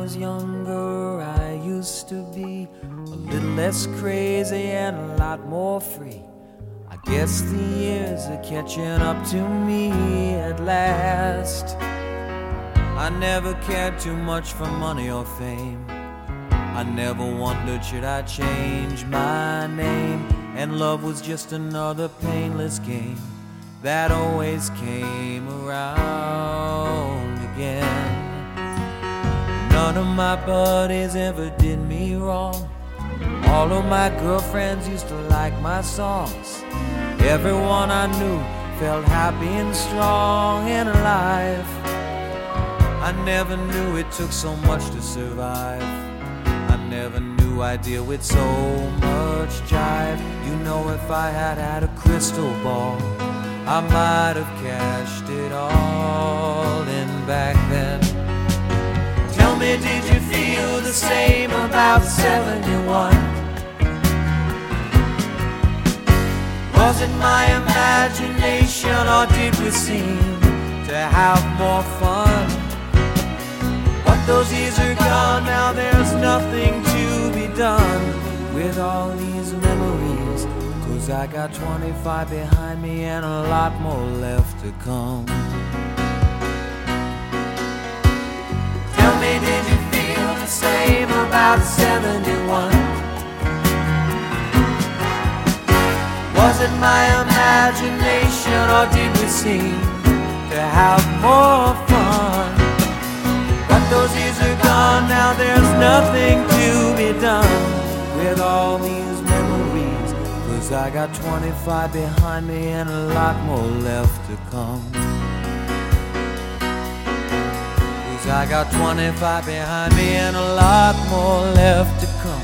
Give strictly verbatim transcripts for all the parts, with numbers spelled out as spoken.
was younger, I used to be a little less crazy and a lot more free. I guess the years are catching up to me at last. I never cared too much for money or fame. I never wondered should I change my name. And love was just another painless game that always came around again. None of my buddies ever did me wrong. All of my girlfriends used to like my songs. Everyone I knew felt happy and strong and alive. I never knew it took so much to survive. I never knew I'd deal with so much jive. You know, if I had had a crystal ball, I might have cashed it all in back then. Tell me, did you feel the same about seventy-one? Was it my imagination, or did we seem to have more fun? But those years are gone, now there's nothing to be done with all these memories. Cause I got twenty-five behind me and a lot more left to come. Tell me, did you feel the same about seventy-one? Was it my imagination, or did we seem to have more fun? But those years are gone, now there's nothing to be done with all these memories. Cause I got twenty-five behind me and a lot more left to come. Cause I got twenty-five behind me and a lot more left to come.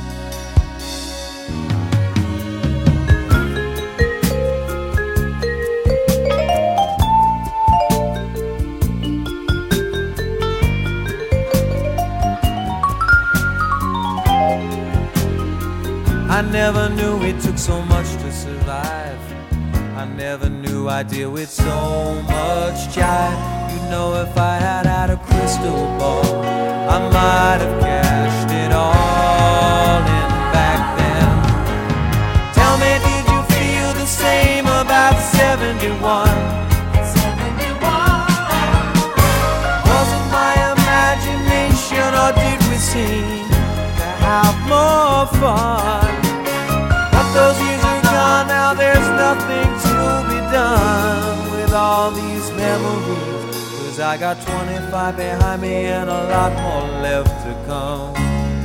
I never knew it took so much to survive. I never knew I'd deal with so much jive. You know, if I had had a crystal ball, I might have cashed it all in back then. Tell me, did you feel the same about seventy-one? seventy-one. Was it my imagination, or did we seem to have more fun? Those years are gone, now there's nothing to be done with all these memories. Cause I got twenty-five behind me and a lot more left to come.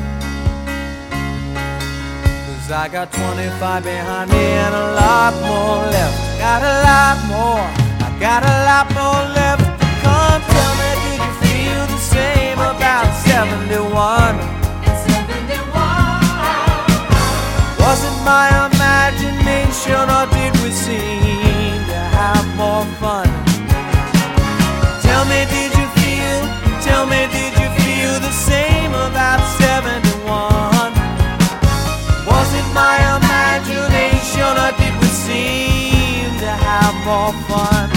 Cause I got twenty-five behind me and a lot more left. Got a lot more, I got a lot more left to come. Tell me, did you feel the same about seventy-one? Was it my imagination, or did we seem to have more fun? Tell me, did you feel, tell me, did you feel the same about seventy-one? Was it my imagination, or did we seem to have more fun?